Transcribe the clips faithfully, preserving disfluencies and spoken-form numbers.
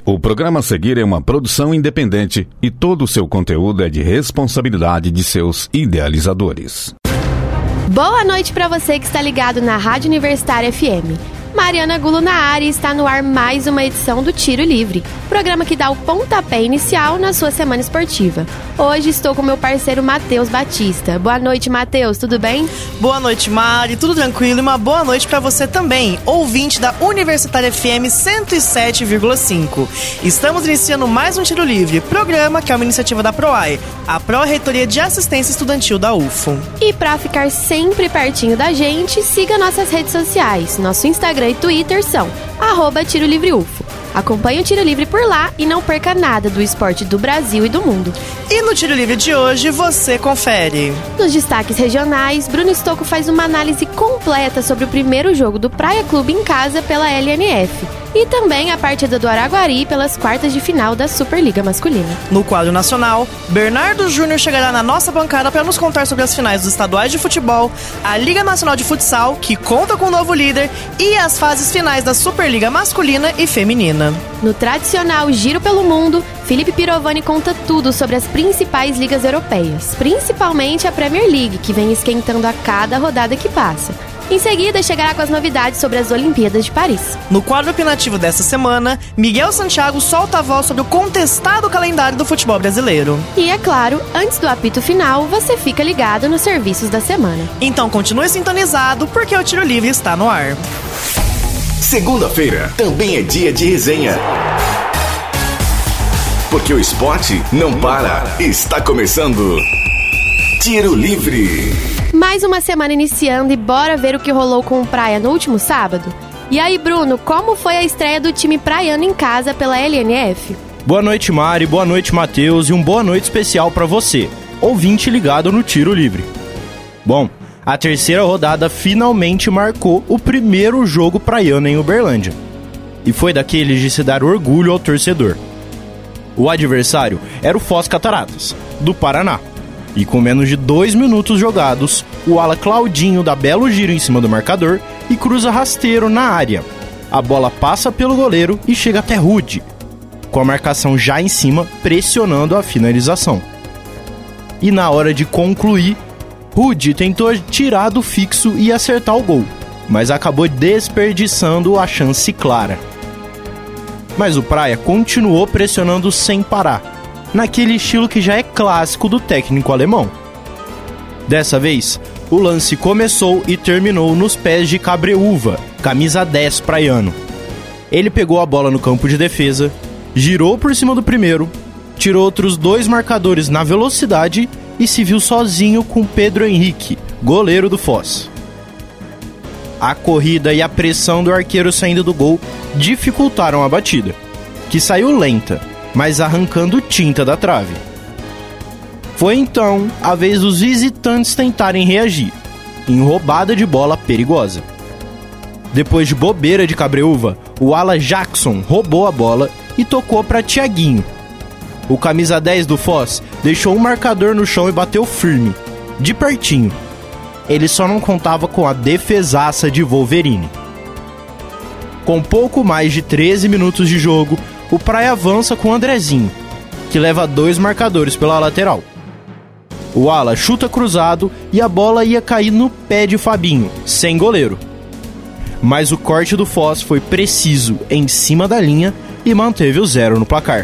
O programa a seguir é uma produção independente e todo o seu conteúdo é de responsabilidade de seus idealizadores. Boa noite para você que está ligado na Rádio Universitária F M. Mariana Gulo na área e está no ar mais uma edição do Tiro Livre, programa que dá o pontapé inicial na sua semana esportiva. Hoje estou com meu parceiro Matheus Batista. Boa noite, Matheus, tudo bem? Boa noite, Mari, tudo tranquilo e uma boa noite para você também, ouvinte da Universitária F M cento e sete vírgula cinco. Estamos iniciando mais um Tiro Livre, programa que é uma iniciativa da PROAE, a Pró-Reitoria de Assistência Estudantil da U F O. E para ficar sempre pertinho da gente, siga nossas redes sociais. Nosso Instagram e Twitter são arroba Tiro Livre U F O. Acompanhe o Tiro Livre por lá e não perca nada do esporte do Brasil e do mundo. E no Tiro Livre de hoje você confere. Nos destaques regionais, Bruno Stocco faz uma análise completa sobre o primeiro jogo do Praia Clube em casa pela L N F. E também a partida do Araguari pelas quartas de final da Superliga Masculina. No quadro nacional, Bernardo Júnior chegará na nossa bancada para nos contar sobre as finais dos estaduais de futebol, a Liga Nacional de Futsal, que conta com um novo líder, e as fases finais da Superliga Masculina e Feminina. No tradicional Giro pelo Mundo, Felipe Pirovani conta tudo sobre as principais ligas europeias, principalmente a Premier League, que vem esquentando a cada rodada que passa. Em seguida, chegará com as novidades sobre as Olimpíadas de Paris. No quadro opinativo dessa semana, Miguel Santiago solta a voz sobre o contestado calendário do futebol brasileiro. E é claro, antes do apito final, você fica ligado nos serviços da semana. Então continue sintonizado, porque o Tiro Livre está no ar. Segunda-feira também é dia de resenha. Porque o esporte não para. Está começando Tiro Livre. Mais uma semana iniciando e bora ver o que rolou com o Praia no último sábado? E aí, Bruno, como foi a estreia do time praiano em casa pela L N F? Boa noite, Mari, boa noite, Matheus, e um boa noite especial para você, ouvinte ligado no Tiro Livre. Bom, a terceira rodada finalmente marcou o primeiro jogo praiano em Uberlândia. E foi daqueles de se dar orgulho ao torcedor. O adversário era o Foz Cataratas, do Paraná. E com menos de dois minutos jogados, o ala Claudinho dá belo giro em cima do marcador e cruza rasteiro na área. A bola passa pelo goleiro e chega até Rude, com a marcação já em cima, pressionando a finalização. E na hora de concluir, Rude tentou tirar do fixo e acertar o gol, mas acabou desperdiçando a chance clara. Mas o Praia continuou pressionando sem parar, naquele estilo que já é clássico do técnico alemão. Dessa vez, o lance começou e terminou nos pés de Cabreúva, camisa dez praiano. Ele pegou a bola no campo de defesa, girou por cima do primeiro, tirou outros dois marcadores na velocidade e se viu sozinho com Pedro Henrique, goleiro do Foz. A corrida e a pressão do arqueiro saindo do gol dificultaram a batida, que saiu lenta, mas arrancando tinta da trave. Foi então a vez dos visitantes tentarem reagir, em roubada de bola perigosa. Depois de bobeira de Cabreúva, o ala Jackson roubou a bola e tocou para Thiaguinho. O camisa dez do Foz deixou um marcador no chão e bateu firme, de pertinho. Ele só não contava com a defesaça de Wolverine. Com pouco mais de treze minutos de jogo, o Praia avança com o Andrezinho, que leva dois marcadores pela lateral. O ala chuta cruzado e a bola ia cair no pé de Fabinho, sem goleiro. Mas o corte do Foz foi preciso em cima da linha e manteve o zero no placar.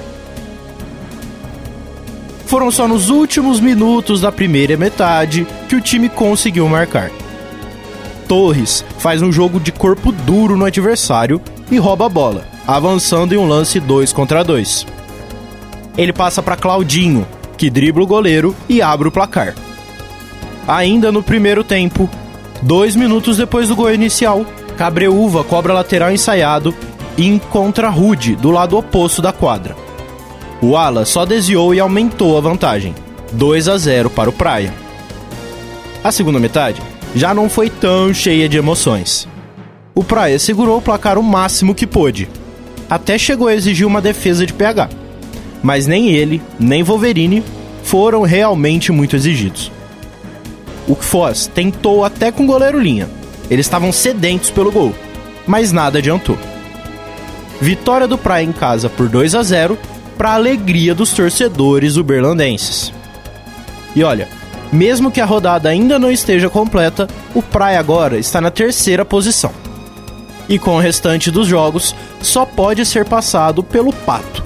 Foram só nos últimos minutos da primeira metade que o time conseguiu marcar. Torres faz um jogo de corpo duro no adversário e rouba a bola, avançando em um lance dois contra dois. Ele passa para Claudinho, que dribla o goleiro e abre o placar. Ainda no primeiro tempo, dois minutos depois do gol inicial, Cabreúva cobra lateral ensaiado e encontra Rude do lado oposto da quadra. O ala só desviou e aumentou a vantagem, dois a zero para o Praia. A segunda metade já não foi tão cheia de emoções. O Praia segurou o placar o máximo que pôde, até chegou a exigir uma defesa de P H. Mas nem ele, nem Wolverine foram realmente muito exigidos. O Foz tentou até com o goleiro linha. Eles estavam sedentos pelo gol, mas nada adiantou. vitória do Praia em casa por dois a zero, para a alegria dos torcedores uberlandenses. E olha, mesmo que a rodada ainda não esteja completa, o Praia agora está na terceira posição. E com o restante dos jogos, só pode ser passado pelo Pato.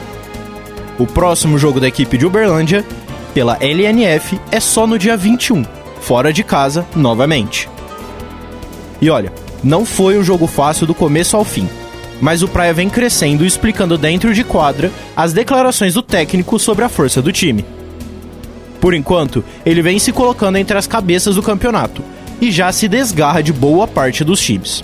O próximo jogo da equipe de Uberlândia, pela L N F, é só no dia vinte e um, fora de casa novamente. E olha, não foi um jogo fácil do começo ao fim, mas o Praia vem crescendo e explicando dentro de quadra as declarações do técnico sobre a força do time. Por enquanto, ele vem se colocando entre as cabeças do campeonato e já se desgarra de boa parte dos times.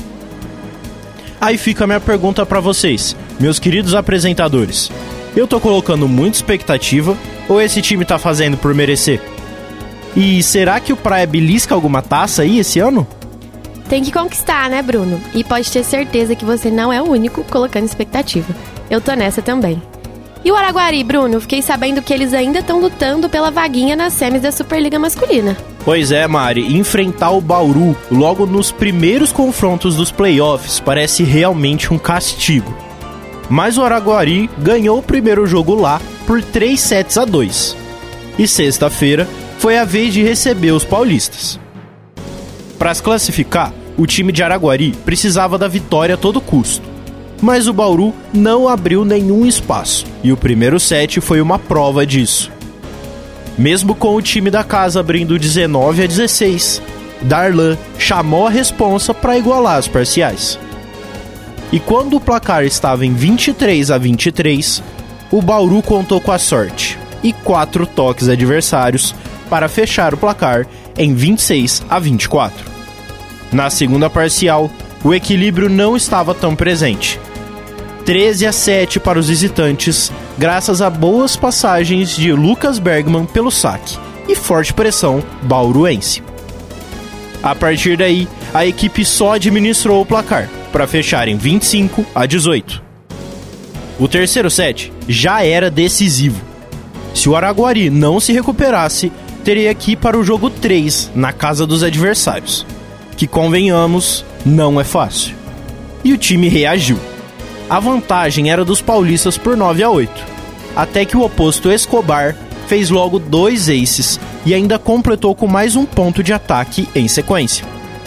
Aí fica a minha pergunta pra vocês, meus queridos apresentadores. Eu tô colocando muita expectativa ou esse time tá fazendo por merecer? E será que o Praia belisca alguma taça aí esse ano? Tem que conquistar, né, Bruno? E pode ter certeza que você não é o único colocando expectativa. Eu tô nessa também. E o Araguari, Bruno? Fiquei sabendo que eles ainda estão lutando pela vaguinha nas semis da Superliga Masculina. Pois é, Mari, enfrentar o Bauru logo nos primeiros confrontos dos playoffs parece realmente um castigo. Mas o Araguari ganhou o primeiro jogo lá por três sets a dois. E sexta-feira foi a vez de receber os paulistas. Para se classificar, o time de Araguari precisava da vitória a todo custo. Mas o Bauru não abriu nenhum espaço, e o primeiro set foi uma prova disso. Mesmo com o time da casa abrindo dezenove a dezesseis, Darlan chamou a responsa para igualar as parciais. E quando o placar estava em vinte e três a vinte e três, o Bauru contou com a sorte e quatro toques adversários para fechar o placar em vinte e seis a vinte e quatro. Na segunda parcial, o equilíbrio não estava tão presente. treze a sete para os visitantes, graças a boas passagens de Lucas Bergman pelo saque e forte pressão bauruense. A partir daí, a equipe só administrou o placar, para fechar em vinte e cinco a dezoito. O terceiro set já era decisivo. Se o Araguari não se recuperasse, teria que ir para o jogo três na casa dos adversários, que, convenhamos, não é fácil. E o time reagiu. A vantagem era dos paulistas por nove a oito, até que o oposto Escobar fez logo dois aces e ainda completou com mais um ponto de ataque em sequência.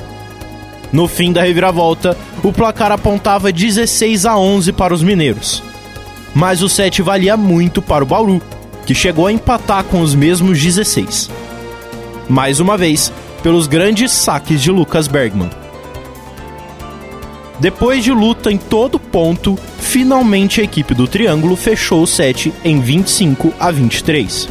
No fim da reviravolta, o placar apontava dezesseis a onze para os mineiros. Mas o set valia muito para o Bauru, que chegou a empatar com os mesmos dezesseis. Mais uma vez, pelos grandes saques de Lucas Bergman. Depois de luta em todo ponto, finalmente a equipe do Triângulo fechou o set em vinte e cinco a vinte e três.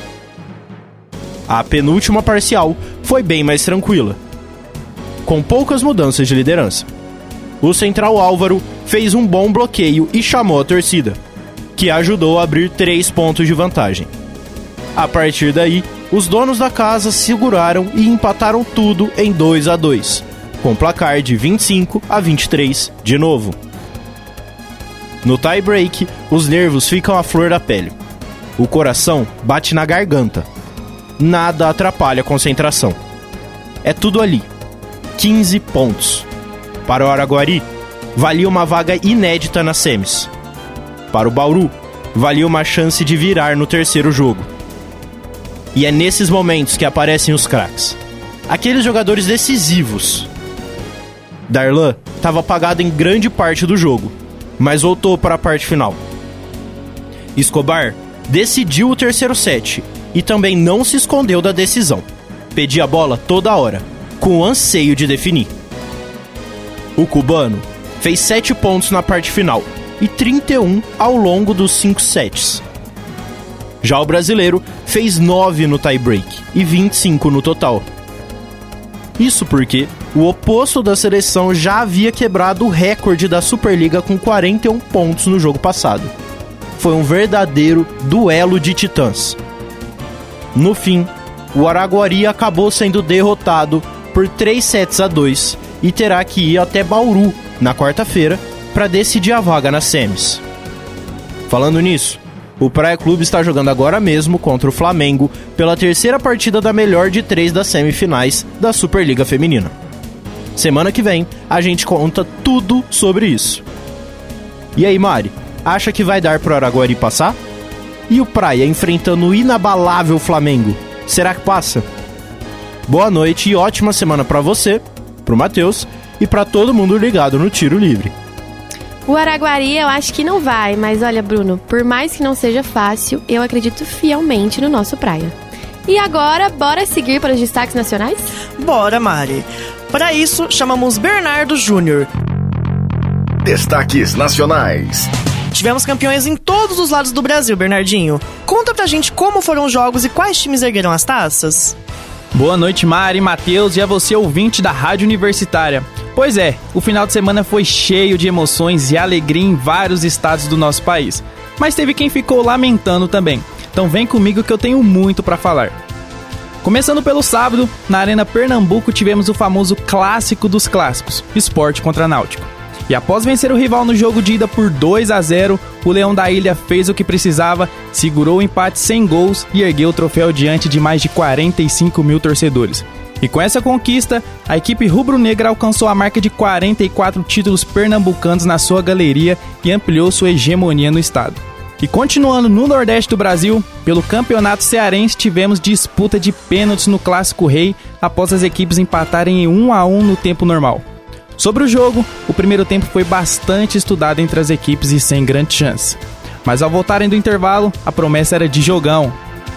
A penúltima parcial foi bem mais tranquila, com poucas mudanças de liderança. O central Álvaro fez um bom bloqueio e chamou a torcida, que ajudou a abrir três pontos de vantagem. A partir daí, os donos da casa seguraram e empataram tudo em dois a dois, com placar de vinte e cinco a vinte e três de novo. No tie-break, os nervos ficam à flor da pele. O coração bate na garganta. Nada atrapalha a concentração. É tudo ali. quinze pontos. Para o Araguari, valia uma vaga inédita nas semis. Para o Bauru, valia uma chance de virar no terceiro jogo. E é nesses momentos que aparecem os craques. Aqueles jogadores decisivos. Darlan estava apagado em grande parte do jogo, mas voltou para a parte final. Escobar decidiu o terceiro set e também não se escondeu da decisão. Pedia a bola toda hora, com o anseio de definir. O cubano fez sete pontos na parte final e trinta e um ao longo dos cinco sets. Já o brasileiro fez nove no tie-break e vinte e cinco no total. Isso porque o oposto da seleção já havia quebrado o recorde da Superliga com quarenta e um pontos no jogo passado. Foi um verdadeiro duelo de titãs. No fim, o Araguari acabou sendo derrotado por três sets a dois e terá que ir até Bauru na quarta-feira para decidir a vaga nas semis. Falando nisso, o Praia Clube está jogando agora mesmo contra o Flamengo pela terceira partida da melhor de três das semifinais da Superliga Feminina. Semana que vem, a gente conta tudo sobre isso. E aí, Mari, acha que vai dar pro Araguari passar? E o Praia enfrentando o inabalável Flamengo, será que passa? Boa noite e ótima semana pra você, pro Matheus e pra todo mundo ligado no Tiro Livre. O Araguari eu acho que não vai, mas olha, Bruno, por mais que não seja fácil, eu acredito fielmente no nosso Praia. E agora, bora seguir para os destaques nacionais? Bora, Mari. Para isso, chamamos Bernardo Júnior. Destaques nacionais. Tivemos campeões em todos os lados do Brasil, Bernardinho. Conta pra gente como foram os jogos e quais times ergueram as taças. Boa noite, Mari, Matheus e a você, ouvinte da Rádio Universitária. Pois é, o final de semana foi cheio de emoções e alegria em vários estados do nosso país. Mas teve quem ficou lamentando também. Então vem comigo que eu tenho muito pra falar. Começando pelo sábado, na Arena Pernambuco tivemos o famoso clássico dos clássicos, Sport contra Náutico. E após vencer o rival no jogo de ida por dois a zero, o Leão da Ilha fez o que precisava, segurou o empate sem gols e ergueu o troféu diante de mais de quarenta e cinco mil torcedores. E com essa conquista, a equipe rubro-negra alcançou a marca de quarenta e quatro títulos pernambucanos na sua galeria e ampliou sua hegemonia no estado. E continuando no Nordeste do Brasil, pelo Campeonato Cearense tivemos disputa de pênaltis no Clássico Rei após as equipes empatarem em um a um no tempo normal. Sobre o jogo, o primeiro tempo foi bastante estudado entre as equipes e sem grande chance. Mas ao voltarem do intervalo, a promessa era de jogão.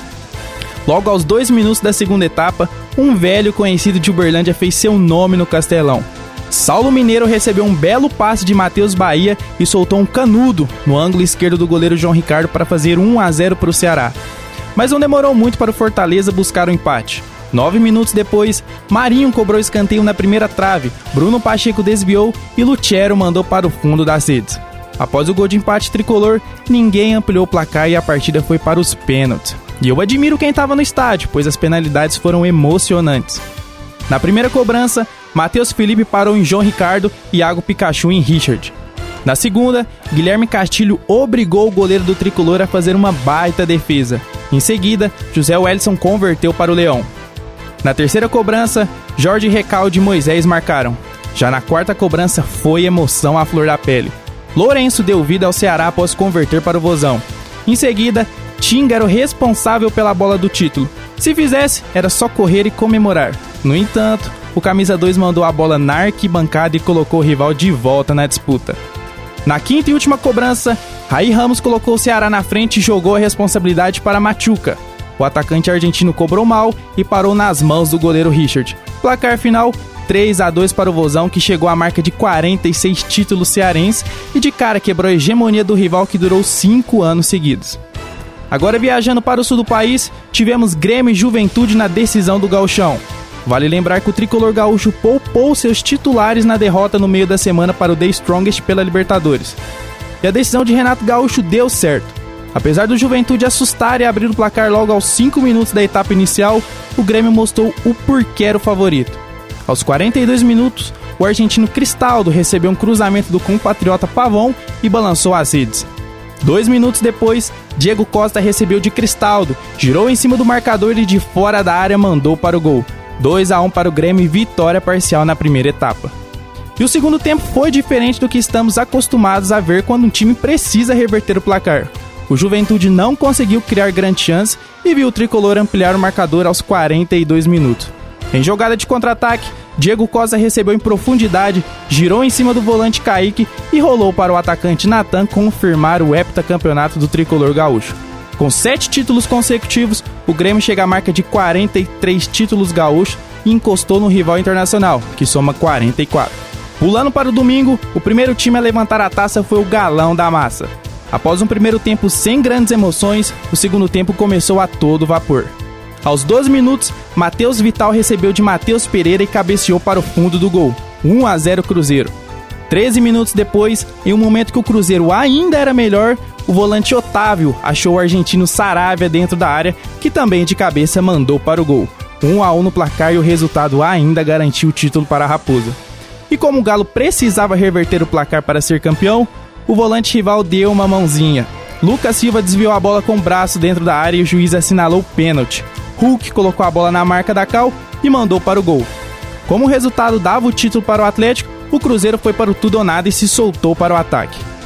Logo aos dois minutos da segunda etapa, um velho conhecido de Uberlândia fez seu nome no Castelão. Saulo Mineiro recebeu um belo passe de Matheus Bahia e soltou um canudo no ângulo esquerdo do goleiro João Ricardo para fazer um a zero para o Ceará. Mas não demorou muito para o Fortaleza buscar o empate. Nove minutos depois, Marinho cobrou escanteio na primeira trave, Bruno Pacheco desviou e Lutero mandou para o fundo das redes. Após o gol de empate tricolor, ninguém ampliou o placar e a partida foi para os pênaltis. E eu admiro quem estava no estádio, pois as penalidades foram emocionantes. Na primeira cobrança, Matheus Felipe parou em João Ricardo e Iago Pikachu em Richard. Na segunda, Guilherme Castilho obrigou o goleiro do tricolor a fazer uma baita defesa. Em seguida, José Wellison converteu para o Leão. Na terceira cobrança, Jorge Recalde e Moisés marcaram. Já na quarta cobrança foi emoção à flor da pele. Lourenço deu vida ao Ceará após converter para o Vozão. Em seguida, Tinga era o responsável pela bola do título. Se fizesse, era só correr e comemorar. No entanto, o camisa dois mandou a bola na arquibancada e colocou o rival de volta na disputa. Na quinta e última cobrança, Raí Ramos colocou o Ceará na frente e jogou a responsabilidade para Machuca. O atacante argentino cobrou mal e parou nas mãos do goleiro Richard. Placar final, três a dois para o Vozão, que chegou à marca de quarenta e seis títulos cearenses e de cara quebrou a hegemonia do rival que durou cinco anos seguidos. Agora viajando para o sul do país, tivemos Grêmio e Juventude na decisão do Gauchão. Vale lembrar que o tricolor gaúcho poupou seus titulares na derrota no meio da semana para o The Strongest pela Libertadores. E a decisão de Renato Gaúcho deu certo. Apesar do Juventude assustar e abrir o placar logo aos cinco minutos da etapa inicial, o Grêmio mostrou o porquê era o favorito. Aos quarenta e dois minutos, o argentino Cristaldo recebeu um cruzamento do compatriota Pavão e balançou as redes. Dois minutos depois, Diego Costa recebeu de Cristaldo, girou em cima do marcador e de fora da área mandou para o gol. dois a um para o Grêmio e vitória parcial na primeira etapa. E o segundo tempo foi diferente do que estamos acostumados a ver quando um time precisa reverter o placar. O Juventude não conseguiu criar grande chance e viu o tricolor ampliar o marcador aos quarenta e dois minutos. Em jogada de contra-ataque, Diego Costa recebeu em profundidade, girou em cima do volante Kaique e rolou para o atacante Natan confirmar o heptacampeonato do tricolor gaúcho. Com sete títulos consecutivos, o Grêmio chega à marca de quarenta e três títulos gaúchos e encostou no rival internacional, que soma quarenta e quatro. Pulando para o domingo, o primeiro time a levantar a taça foi o Galão da Massa. Após um primeiro tempo sem grandes emoções, o segundo tempo começou a todo vapor. Aos doze minutos, Matheus Vital recebeu de Matheus Pereira e cabeceou para o fundo do gol. um a zero Cruzeiro. treze minutos depois, em um momento que o Cruzeiro ainda era melhor, o volante Otávio achou o argentino Saravia dentro da área, que também de cabeça mandou para o gol. um a um no placar e o resultado ainda garantiu o título para a Raposa. E como o Galo precisava reverter o placar para ser campeão, o volante rival deu uma mãozinha. Lucas Silva desviou a bola com o braço dentro da área e o juiz assinalou o pênalti. Hulk colocou a bola na marca da Cal e mandou para o gol. Como o resultado dava o título para o Atlético, o Cruzeiro foi para o tudo ou nada e se soltou para o ataque.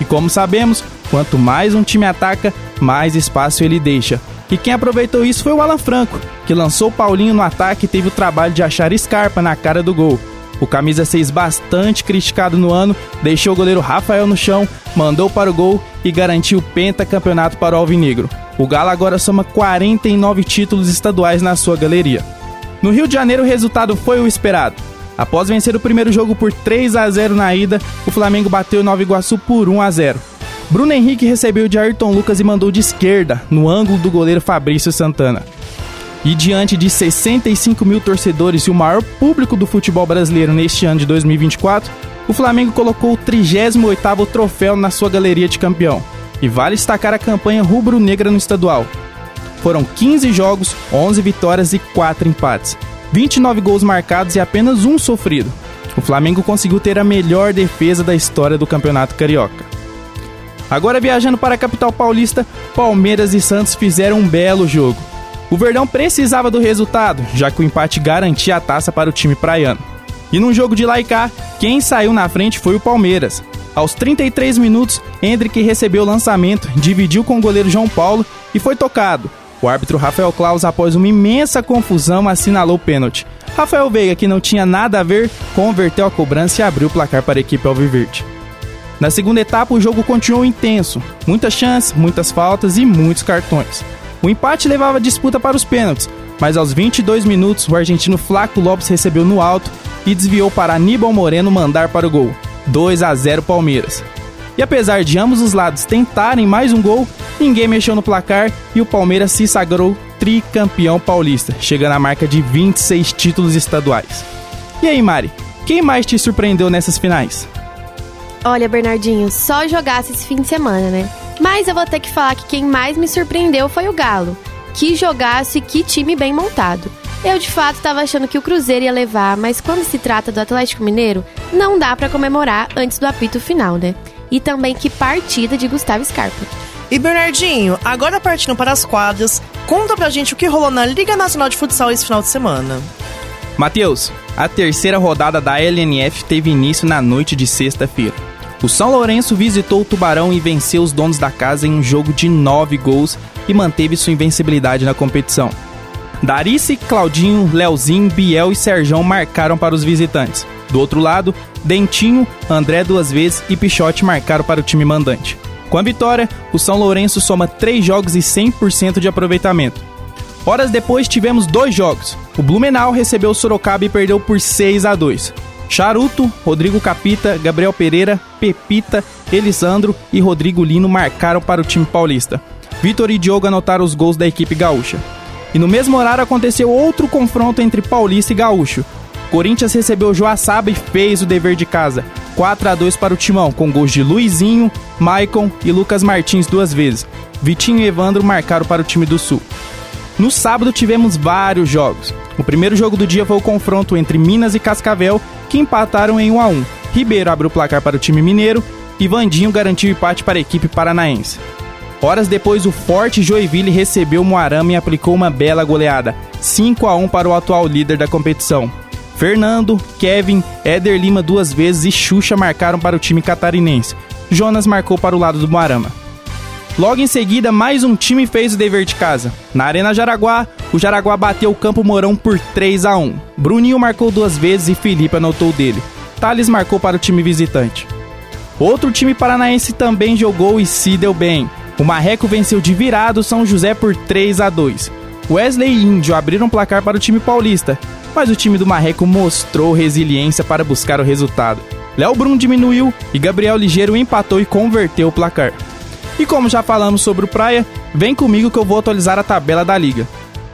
E como sabemos, quanto mais um time ataca, mais espaço ele deixa. E quem aproveitou isso foi o Alan Franco, que lançou o Paulinho no ataque e teve o trabalho de achar Scarpa na cara do gol. O camisa seis, bastante criticado no ano, deixou o goleiro Rafael no chão, mandou para o gol e garantiu o pentacampeonato para o Alvinegro. O Galo agora soma quarenta e nove títulos estaduais na sua galeria. No Rio de Janeiro o resultado foi o esperado. Após vencer o primeiro jogo por três a zero na ida, o Flamengo bateu o Nova Iguaçu por um a zero. Bruno Henrique recebeu de Ayrton Lucas e mandou de esquerda, no ângulo do goleiro Fabrício Santana. E diante de sessenta e cinco mil torcedores e o maior público do futebol brasileiro neste ano de dois mil e vinte e quatro, o Flamengo colocou o trigésimo oitavo troféu na sua galeria de campeão. E vale destacar a campanha rubro-negra no estadual. Foram quinze jogos, onze vitórias e quatro empates. vinte e nove gols marcados e apenas um sofrido. O Flamengo conseguiu ter a melhor defesa da história do Campeonato Carioca. Agora viajando para a capital paulista, Palmeiras e Santos fizeram um belo jogo. O Verdão precisava do resultado, já que o empate garantia a taça para o time praiano. E num jogo de lá e cá, quem saiu na frente foi o Palmeiras. Aos trinta e três minutos, Hendrick recebeu o lançamento, dividiu com o goleiro João Paulo e foi tocado. O árbitro Rafael Claus, após uma imensa confusão, assinalou o pênalti. Rafael Veiga, que não tinha nada a ver, converteu a cobrança e abriu o placar para a equipe alviverde. Na segunda etapa, o jogo continuou intenso. Muitas chances, muitas faltas e muitos cartões. O empate levava a disputa para os pênaltis, mas aos vinte e dois minutos, o argentino Flaco Lopes recebeu no alto e desviou para Aníbal Moreno mandar para o gol. dois a zero Palmeiras. E apesar de ambos os lados tentarem mais um gol, ninguém mexeu no placar e o Palmeiras se sagrou tricampeão paulista, chegando à marca de vinte e seis títulos estaduais. E aí, Mari, quem mais te surpreendeu nessas finais? Olha, Bernardinho, só jogasse esse fim de semana, né? Mas eu vou ter que falar que quem mais me surpreendeu foi o Galo. Que jogaço e que time bem montado. Eu, de fato, estava achando que o Cruzeiro ia levar, mas quando se trata do Atlético Mineiro, não dá pra comemorar antes do apito final, né? E também que partida de Gustavo Scarpa. E Bernardinho, agora partindo para as quadras, conta pra gente o que rolou na Liga Nacional de Futsal esse final de semana. Matheus, a terceira rodada da L N F teve início na noite de sexta-feira. O São Lourenço visitou o Tubarão e venceu os donos da casa em um jogo de nove gols e manteve sua invencibilidade na competição. Darice, Claudinho, Leozinho, Biel e Serjão marcaram para os visitantes. Do outro lado, Dentinho, André duas vezes e Pichote marcaram para o time mandante. Com a vitória, o São Lourenço soma três jogos e cem por cento de aproveitamento. Horas depois tivemos dois jogos. O Blumenau recebeu o Sorocaba e perdeu por seis a dois. Charuto, Rodrigo Capita, Gabriel Pereira, Pepita, Elisandro e Rodrigo Lino marcaram para o time paulista. Vitor e Diogo anotaram os gols da equipe gaúcha. E no mesmo horário aconteceu outro confronto entre paulista e gaúcho. Corinthians recebeu Joaçaba e fez o dever de casa. quatro a dois para o Timão, com gols de Luizinho, Maicon e Lucas Martins duas vezes. Vitinho e Evandro marcaram para o time do Sul. No sábado tivemos vários jogos. O primeiro jogo do dia foi o confronto entre Minas e Cascavel, que empataram em um a um. Ribeiro abriu o placar para o time mineiro e Vandinho garantiu o empate para a equipe paranaense. Horas depois, o forte Joinville recebeu o Moarama e aplicou uma bela goleada, cinco a um para o atual líder da competição. Fernando, Kevin, Éder Lima duas vezes e Xuxa marcaram para o time catarinense. Jonas marcou para o lado do Moarama. Logo em seguida, mais um time fez o dever de casa. Na Arena Jaraguá, o Jaraguá bateu o Campo Mourão por três a um. Bruninho marcou duas vezes e Felipe anotou o dele. Thales marcou para o time visitante. Outro time paranaense também jogou e se deu bem. O Marreco venceu de virada o São José por três a dois. Wesley e Índio abriram placar para o time paulista, mas o time do Marreco mostrou resiliência para buscar o resultado. Léo Brum diminuiu e Gabriel Ligeiro empatou e converteu o placar. E como já falamos sobre o Praia, vem comigo que eu vou atualizar a tabela da liga.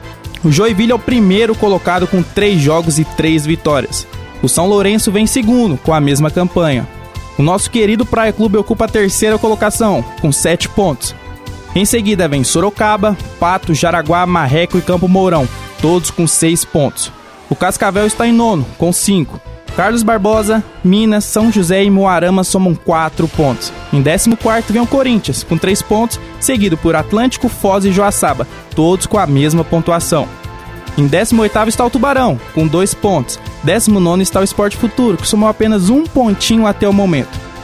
O Joinville é o primeiro colocado com três jogos e três vitórias. O São Lourenço vem segundo, com a mesma campanha. O nosso querido Praia Clube ocupa a terceira colocação, com sete pontos. Em seguida vem Sorocaba, Pato, Jaraguá, Marreco e Campo Mourão, todos com seis pontos. O Cascavel está em nono, com cinco. Carlos Barbosa, Minas, São José e Moarama somam quatro pontos. Em décimo quarto vem o Corinthians, com três pontos, seguido por Atlântico, Foz e Joaçaba, todos com a mesma pontuação. Em décimo oitavo está o Tubarão, com dois pontos. décimo nono está o Sport Futuro, que somou apenas um pontinho até o momento.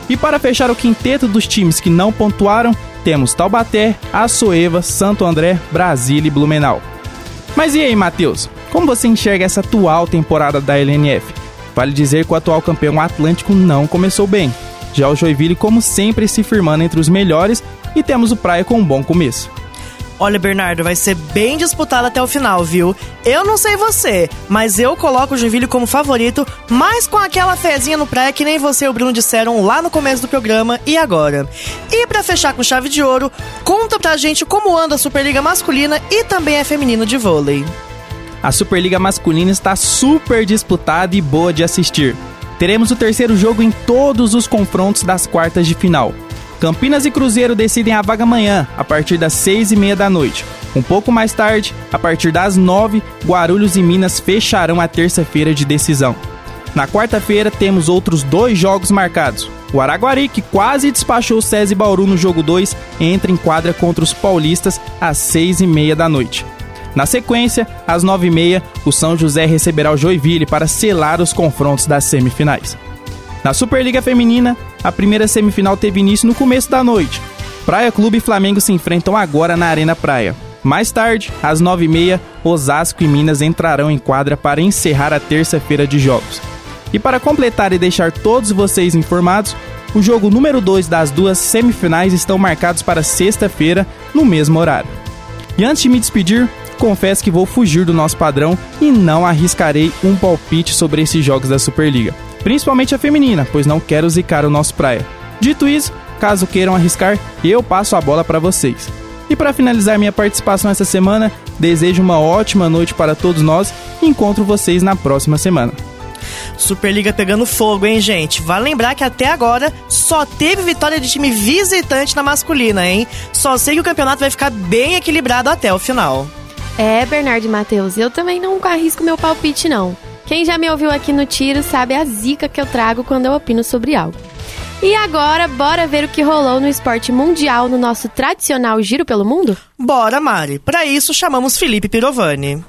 E para fechar o quinteto dos times que não pontuaram, temos Taubaté, Açoeva, Santo André, Brasília e Blumenau. Mas e aí, Matheus? Como você enxerga essa atual temporada da L N F? Vale dizer que o atual campeão Atlântico não começou bem. Já o Joinville, como sempre, se firmando entre os melhores, e temos o Praia com um bom começo. Olha, Bernardo, vai ser bem disputado até o final, viu? Eu não sei você, mas eu coloco o Joinville como favorito, mas com aquela fezinha no Praia que nem você e o Bruno disseram lá no começo do programa e agora. E pra fechar com chave de ouro, conta pra gente como anda a Superliga masculina e também a feminina de vôlei. A Superliga masculina está super disputada e boa de assistir. Teremos o terceiro jogo em todos os confrontos das quartas de final. Campinas e Cruzeiro decidem a vaga amanhã, a partir das seis e meia da noite. Um pouco mais tarde, a partir das nove, Guarulhos e Minas fecharão a terça-feira de decisão. Na quarta-feira, temos outros dois jogos marcados. O Araguari, que quase despachou o SESI Bauru no jogo dois, entra em quadra contra os paulistas às seis e meia da noite. Na sequência, às nove e meia, o São José receberá o Joinville para selar os confrontos das semifinais. Na Superliga Feminina, a primeira semifinal teve início no começo da noite. Praia Clube e Flamengo se enfrentam agora na Arena Praia. Mais tarde, às nove e meia, Osasco e Minas entrarão em quadra para encerrar a terça-feira de jogos. E para completar e deixar todos vocês informados, o jogo número dois das duas semifinais estão marcados para sexta-feira, no mesmo horário. E antes de me despedir, confesso que vou fugir do nosso padrão e não arriscarei um palpite sobre esses jogos da Superliga. Principalmente a feminina, pois não quero zicar o nosso Praia. Dito isso, caso queiram arriscar, eu passo a bola para vocês. E para finalizar minha participação essa semana, desejo uma ótima noite para todos nós e encontro vocês na próxima semana. Superliga pegando fogo, hein, gente? Vale lembrar que até agora só teve vitória de time visitante na masculina, hein? Só sei que o campeonato vai ficar bem equilibrado até o final. É, Bernardo e Matheus, eu também não arrisco meu palpite, não. Quem já me ouviu aqui no Tiro sabe a zica que eu trago quando eu opino sobre algo. E agora, bora ver o que rolou no esporte mundial no nosso tradicional Giro pelo Mundo? Bora, Mari. Para isso, chamamos Felipe Pirovani.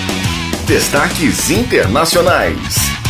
Destaques internacionais.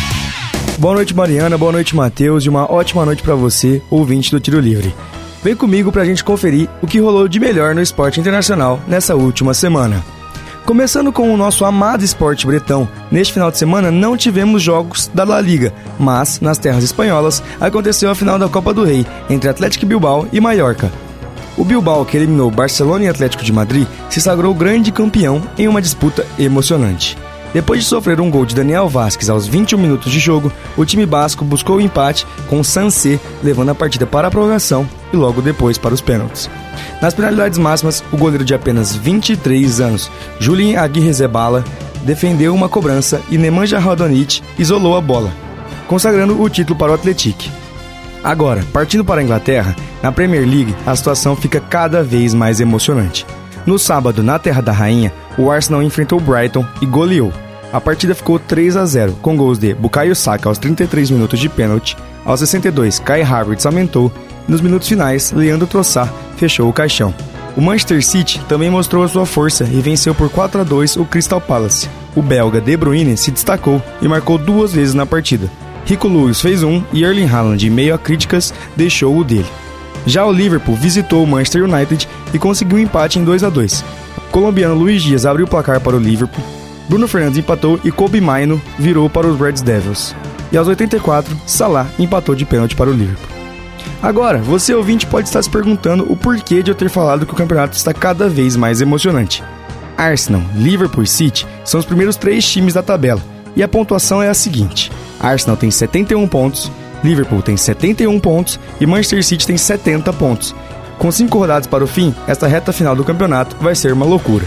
Boa noite, Mariana. Boa noite, Matheus. E uma ótima noite para você, ouvinte do Tiro Livre. Vem comigo pra gente conferir o que rolou de melhor no esporte internacional nessa última semana. Começando com o nosso amado esporte bretão, neste final de semana não tivemos jogos da La Liga, mas, nas terras espanholas, aconteceu a final da Copa do Rei, entre Atlético Bilbao e Mallorca. O Bilbao, que eliminou Barcelona e Atlético de Madrid, se sagrou grande campeão em uma disputa emocionante. Depois de sofrer um gol de Daniel Vázquez aos vinte e um minutos de jogo, o time basco buscou o empate com o Sancé, levando a partida para a prorrogação e logo depois para os pênaltis. Nas penalidades máximas, o goleiro de apenas vinte e três anos, Julien Aguirre-Zabala, defendeu uma cobrança e Nemanja Radonjic isolou a bola, consagrando o título para o Atlético. Agora, partindo para a Inglaterra, na Premier League a situação fica cada vez mais emocionante. No sábado, na Terra da Rainha, o Arsenal enfrentou o Brighton e goleou. A partida ficou três a zero, com gols de Bukayo Saka aos trinta e três minutos de pênalti, aos sessenta e dois, Kai Havertz aumentou, e nos minutos finais, Leandro Trossard fechou o caixão. O Manchester City também mostrou a sua força e venceu por quatro a dois o Crystal Palace. O belga De Bruyne se destacou e marcou duas vezes na partida. Rico Lewis fez um e Erling Haaland, em meio a críticas, deixou o dele. Já o Liverpool visitou o Manchester United e conseguiu um empate em dois a dois. O colombiano Luis Diaz abriu o placar para o Liverpool, Bruno Fernandes empatou e Kobbie Mainoo virou para os Red Devils. E aos oitenta e quatro, Salah empatou de pênalti para o Liverpool. Agora, você ouvinte pode estar se perguntando o porquê de eu ter falado que o campeonato está cada vez mais emocionante. Arsenal, Liverpool e City são os primeiros três times da tabela, e a pontuação é a seguinte: Arsenal tem setenta e um pontos, Liverpool tem setenta e um pontos e Manchester City tem setenta pontos. Com cinco rodadas para o fim, esta reta final do campeonato vai ser uma loucura.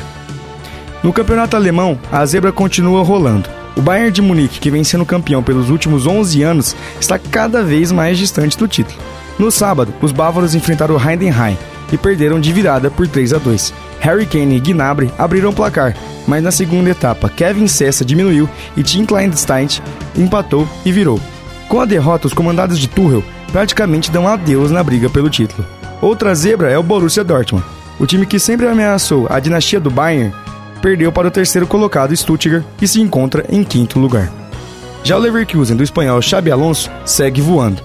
No campeonato alemão, a zebra continua rolando. O Bayern de Munique, que vem sendo campeão pelos últimos onze anos, está cada vez mais distante do título. No sábado, os bávaros enfrentaram o Heidenheim e perderam de virada por três a dois. Harry Kane e Gnabry abriram o placar, mas na segunda etapa, Kevin Sessa diminuiu e Tim Kleinstein empatou e virou. Com a derrota, os comandados de Tuchel praticamente dão adeus na briga pelo título. Outra zebra é o Borussia Dortmund. O time que sempre ameaçou a dinastia do Bayern perdeu para o terceiro colocado Stuttgart e se encontra em quinto lugar. Já o Leverkusen do espanhol Xabi Alonso segue voando.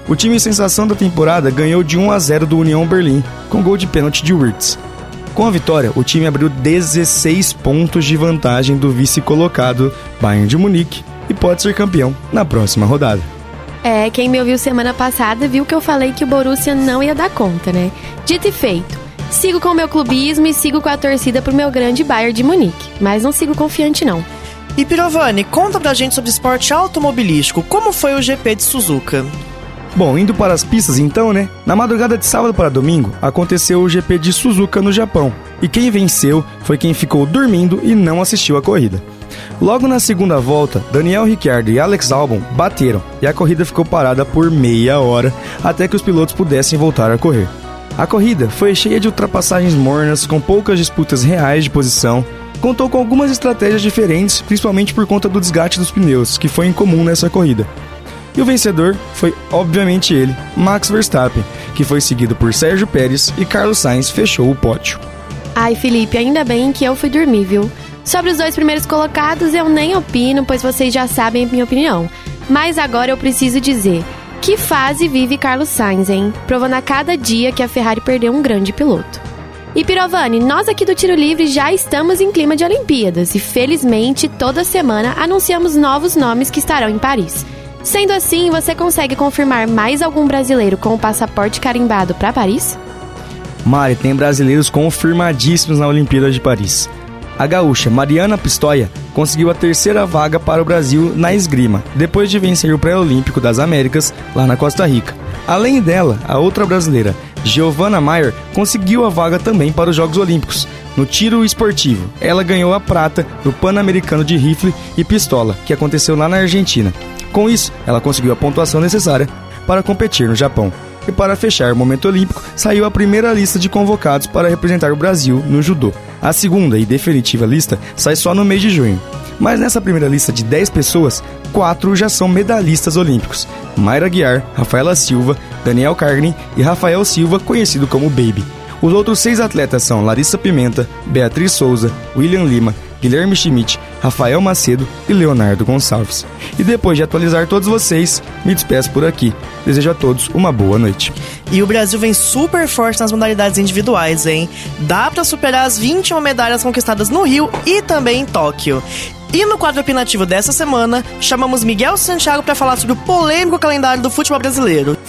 O time sensação da temporada ganhou de um a zero do União Berlim, com gol de pênalti de Wirtz. Com a vitória, o time abriu dezesseis pontos de vantagem do vice-colocado Bayern de Munique e pode ser campeão na próxima rodada. É, quem me ouviu semana passada viu que eu falei que o Borussia não ia dar conta, né? Dito e feito, sigo com o meu clubismo e sigo com a torcida pro meu grande Bayern de Munique, mas não sigo confiante não. E Pirovani, conta pra gente sobre esporte automobilístico, como foi o G P de Suzuka? Bom, indo para as pistas então, né? Na madrugada de sábado para domingo, aconteceu o G P de Suzuka no Japão. E quem venceu foi quem ficou dormindo e não assistiu a corrida. Logo na segunda volta, Daniel Ricciardo e Alex Albon bateram e a corrida ficou parada por meia hora até que os pilotos pudessem voltar a correr. A corrida foi cheia de ultrapassagens mornas, com poucas disputas reais de posição, contou com algumas estratégias diferentes, principalmente por conta do desgaste dos pneus, que foi incomum nessa corrida. E o vencedor foi, obviamente, ele, Max Verstappen, que foi seguido por Sérgio Pérez e Carlos Sainz fechou o pódio. Ai, Felipe, ainda bem que eu fui dormir, viu? Sobre os dois primeiros colocados, eu nem opino, pois vocês já sabem a minha opinião. Mas agora eu preciso dizer, que fase vive Carlos Sainz, hein? Provando a cada dia que a Ferrari perdeu um grande piloto. E Pirovani, nós aqui do Tiro Livre já estamos em clima de Olimpíadas e felizmente toda semana anunciamos novos nomes que estarão em Paris. Sendo assim, você consegue confirmar mais algum brasileiro com o passaporte carimbado para Paris? Mari, tem brasileiros confirmadíssimos na Olimpíada de Paris. A gaúcha Mariana Pistoia conseguiu a terceira vaga para o Brasil na esgrima, depois de vencer o pré-olímpico das Américas lá na Costa Rica. Além dela, a outra brasileira, Giovanna Maier, conseguiu a vaga também para os Jogos Olímpicos. No tiro esportivo, ela ganhou a prata no Pan-Americano de Rifle e Pistola, que aconteceu lá na Argentina. Com isso, ela conseguiu a pontuação necessária para competir no Japão. E para fechar o momento olímpico, saiu a primeira lista de convocados para representar o Brasil no judô. A segunda e definitiva lista sai só no mês de junho. Mas nessa primeira lista de dez pessoas, quatro já são medalhistas olímpicos. Mayra Guiar, Rafaela Silva, Daniel Cargnin e Rafael Silva, conhecido como Baby. Os outros seis atletas são Larissa Pimenta, Beatriz Souza, William Lima, Guilherme Schmidt, Rafael Macedo e Leonardo Gonçalves. E depois de atualizar todos vocês, me despeço por aqui. Desejo a todos uma boa noite. E o Brasil vem super forte nas modalidades individuais, hein? Dá pra superar as vinte e uma medalhas conquistadas no Rio e também em Tóquio. E no quadro opinativo dessa semana, chamamos Miguel Santiago para falar sobre o polêmico calendário do futebol brasileiro.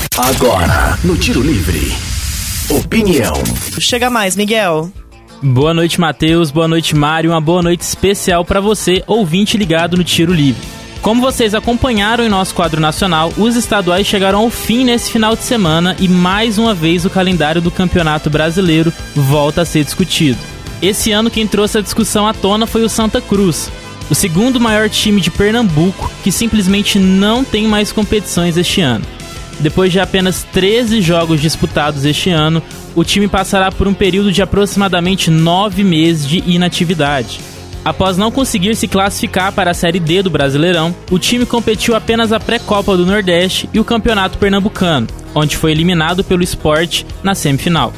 Agora, no Tiro Livre, opinião. Chega mais, Miguel. Boa noite, Matheus. Boa noite, Mário. Uma boa noite especial para você, ouvinte ligado no Tiro Livre. Como vocês acompanharam em nosso quadro nacional, os estaduais chegaram ao fim nesse final de semana e mais uma vez o calendário do Campeonato Brasileiro volta a ser discutido. Esse ano quem trouxe a discussão à tona foi o Santa Cruz, o segundo maior time de Pernambuco, que simplesmente não tem mais competições este ano. Depois de apenas treze jogos disputados este ano, o time passará por um período de aproximadamente nove meses de inatividade. Após não conseguir se classificar para a Série D do Brasileirão, o time competiu apenas a pré-Copa do Nordeste e o Campeonato Pernambucano, onde foi eliminado pelo Sport na semifinal.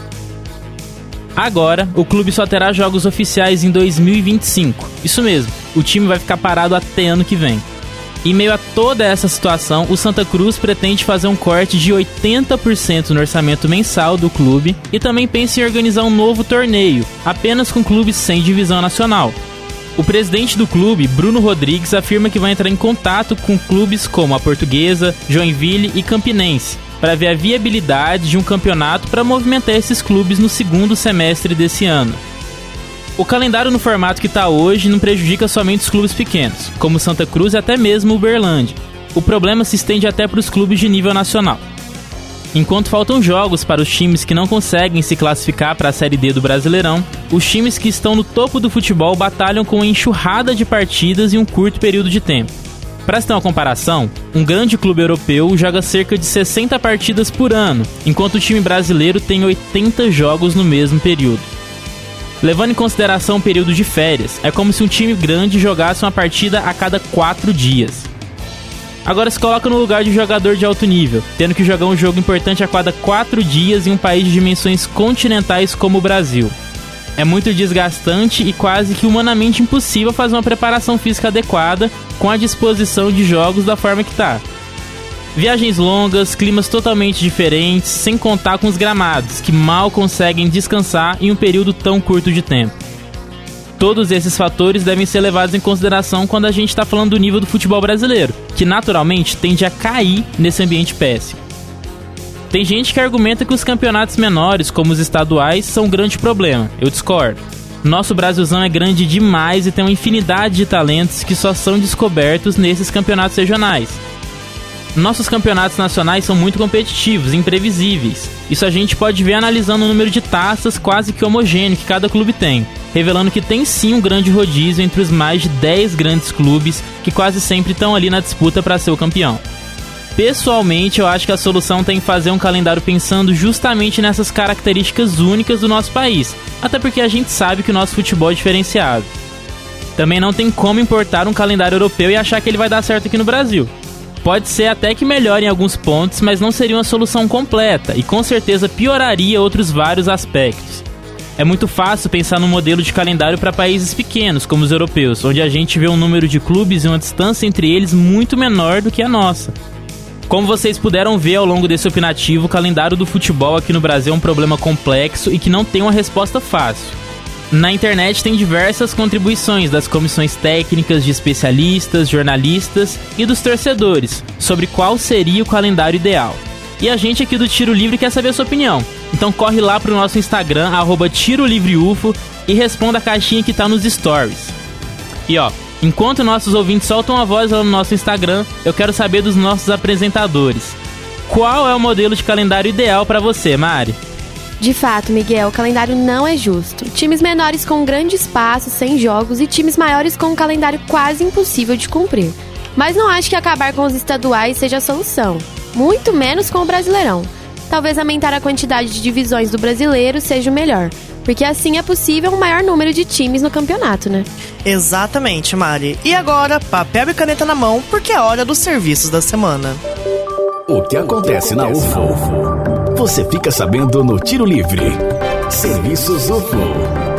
Agora, o clube só terá jogos oficiais em dois mil e vinte e cinco. Isso mesmo, o time vai ficar parado até ano que vem. Em meio a toda essa situação, o Santa Cruz pretende fazer um corte de oitenta por cento no orçamento mensal do clube e também pensa em organizar um novo torneio, apenas com clubes sem divisão nacional. O presidente do clube, Bruno Rodrigues, afirma que vai entrar em contato com clubes como a Portuguesa, Joinville e Campinense, para ver a viabilidade de um campeonato para movimentar esses clubes no segundo semestre desse ano. O calendário no formato que está hoje não prejudica somente os clubes pequenos, como Santa Cruz e até mesmo Uberlândia. O problema se estende até para os clubes de nível nacional. Enquanto faltam jogos para os times que não conseguem se classificar para a Série D do Brasileirão, os times que estão no topo do futebol batalham com uma enxurrada de partidas em um curto período de tempo. Para se ter uma comparação, um grande clube europeu joga cerca de sessenta partidas por ano, enquanto o time brasileiro tem oitenta jogos no mesmo período. Levando em consideração o período de férias, é como se um time grande jogasse uma partida a cada quatro dias. Agora se coloca no lugar de um jogador de alto nível, tendo que jogar um jogo importante a cada quatro dias em um país de dimensões continentais como o Brasil. É muito desgastante e quase que humanamente impossível fazer uma preparação física adequada com a disposição de jogos da forma que está. Viagens longas, climas totalmente diferentes, sem contar com os gramados, que mal conseguem descansar em um período tão curto de tempo. Todos esses fatores devem ser levados em consideração quando a gente está falando do nível do futebol brasileiro, que naturalmente tende a cair nesse ambiente péssimo. Tem gente que argumenta que os campeonatos menores, como os estaduais, são um grande problema. Eu discordo. Nosso Brasilzão é grande demais e tem uma infinidade de talentos que só são descobertos nesses campeonatos regionais. Nossos campeonatos nacionais são muito competitivos e imprevisíveis. Isso a gente pode ver analisando o número de taças quase que homogêneo que cada clube tem, revelando que tem sim um grande rodízio entre os mais de dez grandes clubes que quase sempre estão ali na disputa para ser o campeão. Pessoalmente, eu acho que a solução tem em fazer um calendário pensando justamente nessas características únicas do nosso país, até porque a gente sabe que o nosso futebol é diferenciado. Também não tem como importar um calendário europeu e achar que ele vai dar certo aqui no Brasil. Pode ser até que melhore em alguns pontos, mas não seria uma solução completa e com certeza pioraria outros vários aspectos. É muito fácil pensar num modelo de calendário para países pequenos, como os europeus, onde a gente vê um número de clubes e uma distância entre eles muito menor do que a nossa. Como vocês puderam ver ao longo desse opinativo, o calendário do futebol aqui no Brasil é um problema complexo e que não tem uma resposta fácil. Na internet tem diversas contribuições das comissões técnicas, de especialistas, jornalistas e dos torcedores sobre qual seria o calendário ideal. E a gente aqui do Tiro Livre quer saber a sua opinião. Então corre lá pro nosso Instagram, arroba Tiro Livre Ufo, e responda a caixinha que tá nos stories. E ó, enquanto nossos ouvintes soltam a voz lá no nosso Instagram, eu quero saber dos nossos apresentadores. Qual é o modelo de calendário ideal pra você, Mari? De fato, Miguel, o calendário não é justo. Times menores com grande espaço, sem jogos, e times maiores com um calendário quase impossível de cumprir. Mas não acho que acabar com os estaduais seja a solução. Muito menos com o Brasileirão. Talvez aumentar a quantidade de divisões do brasileiro seja o melhor, porque assim é possível um maior número de times no campeonato, né? Exatamente, Mari. E agora, papel e caneta na mão, porque é hora dos serviços da semana. O que acontece na U F O? Você fica sabendo no Tiro Livre. Serviços U F O.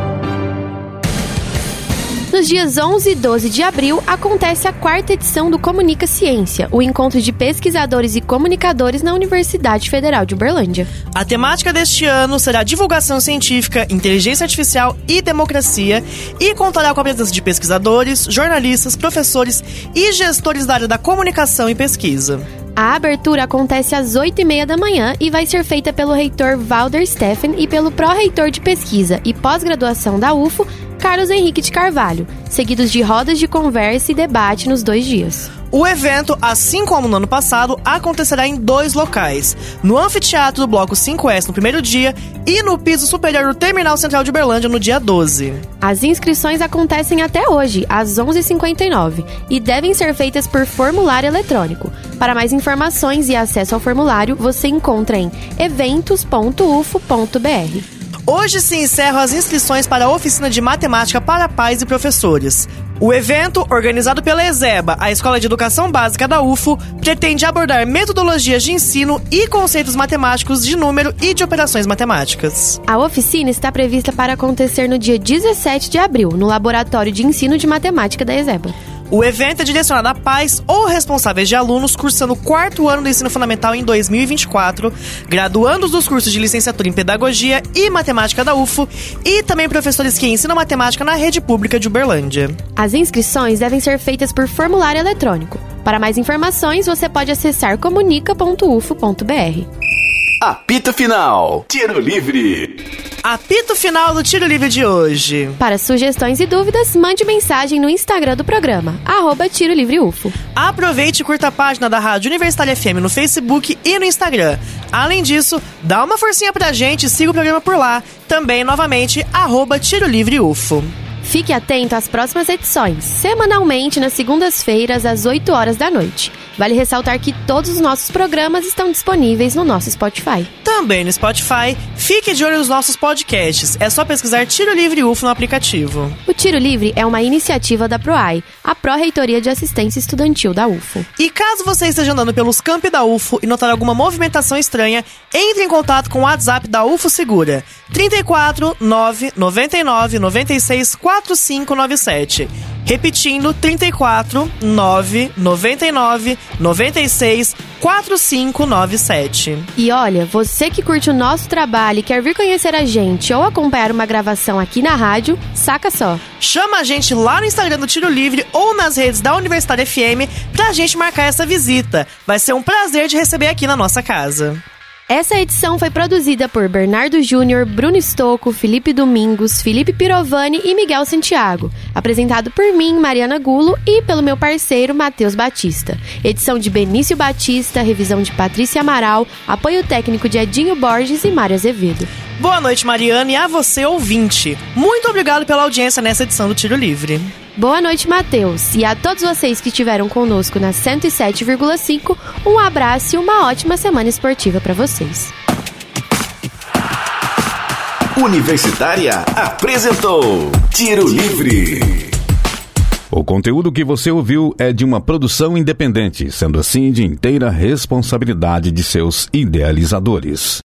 Nos dias onze e doze de abril, acontece a quarta edição do Comunica Ciência, o encontro de pesquisadores e comunicadores na Universidade Federal de Uberlândia. A temática deste ano será divulgação científica, inteligência artificial e democracia, e contará com a presença de pesquisadores, jornalistas, professores e gestores da área da comunicação e pesquisa. A abertura acontece às oito e meia da manhã e vai ser feita pelo reitor Valder Steffen e pelo pró-reitor de pesquisa e pós-graduação da U F O, Carlos Henrique de Carvalho, seguidos de rodas de conversa e debate nos dois dias. O evento, assim como no ano passado, acontecerá em dois locais, no Anfiteatro do Bloco cinco S no primeiro dia e no piso superior do Terminal Central de Uberlândia no dia doze. As inscrições acontecem até hoje, às onze e cinquenta e nove, e devem ser feitas por formulário eletrônico. Para mais informações e acesso ao formulário, você encontra em eventos ponto u f o ponto b r. Hoje se encerram as inscrições para a oficina de matemática para pais e professores. O evento, organizado pela ESEBA, a Escola de Educação Básica da U F O, pretende abordar metodologias de ensino e conceitos matemáticos de número e de operações matemáticas. A oficina está prevista para acontecer no dia dezessete de abril, no Laboratório de Ensino de Matemática da ESEBA. O evento é direcionado a pais ou responsáveis de alunos cursando o quarto ano do ensino fundamental em dois mil e vinte e quatro, graduandos dos cursos de licenciatura em Pedagogia e Matemática da U F O e também professores que ensinam matemática na rede pública de Uberlândia. As inscrições devem ser feitas por formulário eletrônico. Para mais informações, você pode acessar comunica ponto u f o ponto b r. Apito final. Tiro Livre. Apito final do Tiro Livre de hoje. Para sugestões e dúvidas, mande mensagem no Instagram do programa, arroba Tiro Livre U F O. Aproveite e curta a página da Rádio Universitária F M no Facebook e no Instagram. Além disso, dá uma forcinha pra gente e siga o programa por lá. Também, novamente, arroba Tiro Livre U F O. Fique atento às próximas edições, semanalmente nas segundas-feiras, às oito horas da noite. Vale ressaltar que todos os nossos programas estão disponíveis no nosso Spotify. Também no Spotify, fique de olho nos nossos podcasts. É só pesquisar Tiro Livre U F O no aplicativo. O Tiro Livre é uma iniciativa da PROAI, a Pró-Reitoria de Assistência Estudantil da U F O. E caso você esteja andando pelos campi da U F O e notar alguma movimentação estranha, entre em contato com o WhatsApp da U F O Segura, trinta e quatro, nove, noventa e nove, noventa e seis, quarenta e cinco noventa e sete. Repetindo, trinta e quatro, nove, noventa e nove, noventa e seis, quarenta e cinco noventa e sete. E olha, você que curte o nosso trabalho e quer vir conhecer a gente ou acompanhar uma gravação aqui na rádio, saca só. Chama a gente lá no Instagram do Tiro Livre ou nas redes da Universitária F M pra gente marcar essa visita. Vai ser um prazer de receber aqui na nossa casa. Essa edição foi produzida por Bernardo Júnior, Bruno Stocco, Felipe Domingos, Felipe Pirovani e Miguel Santiago. Apresentado por mim, Mariana Gulo, e pelo meu parceiro, Matheus Batista. Edição de Benício Batista, revisão de Patrícia Amaral, apoio técnico de Edinho Borges e Mário Azevedo. Boa noite, Mariana, e a você, ouvinte. Muito obrigado pela audiência nessa edição do Tiro Livre. Boa noite, Matheus. E a todos vocês que estiveram conosco na cento e sete vírgula cinco, um abraço e uma ótima semana esportiva para vocês. Universitária apresentou Tiro Livre. O conteúdo que você ouviu é de uma produção independente, sendo assim de inteira responsabilidade de seus idealizadores.